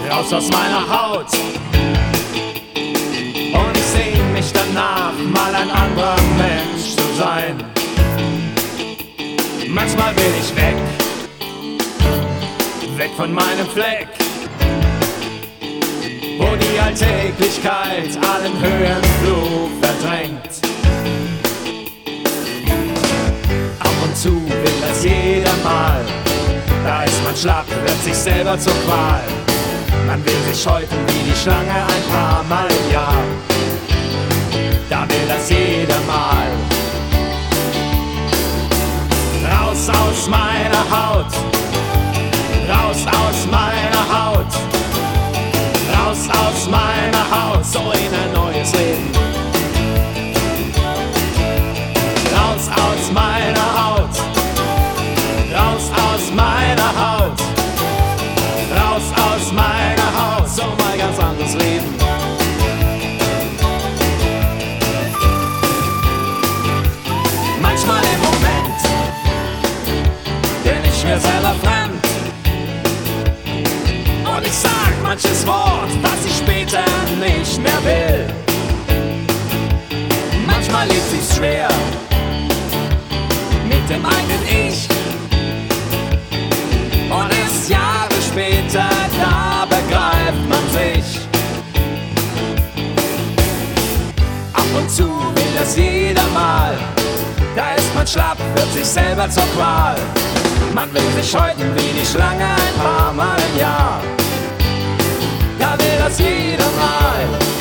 raus aus meiner Haut. Und ich sehn mich danach, mal ein anderer Mensch zu sein. Manchmal will ich weg, weg von meinem Fleck, wo die Alltäglichkeit allen Höhenflug verdrängt. Ab und zu will das jeder mal, da ist man schlapp, wird sich selber zur Qual. Man will sich häuten wie die Schlange ein paar Mal im Jahr, da will das jeder mal. Raus aus meiner Haut, raus aus meiner Haut, raus aus meiner Haut, so in ein neues Leben. Raus aus meiner Haut, raus aus meiner Haut, raus aus meiner Haut, so mal ganz anderes Leben. Manchmal im Moment bin ich mir selber fremd und ich sag manches Wort, was ich später nicht mehr will. Manchmal lebt sich's schwer mit dem eigenen Ich und erst Jahre später, da begreift man sich. Ab und zu will das jeder mal, da ist man schlapp, wird sich selber zur Qual. Man will sich häuten wie die Schlange ein paar Mal im Jahr, da will das jeder mal.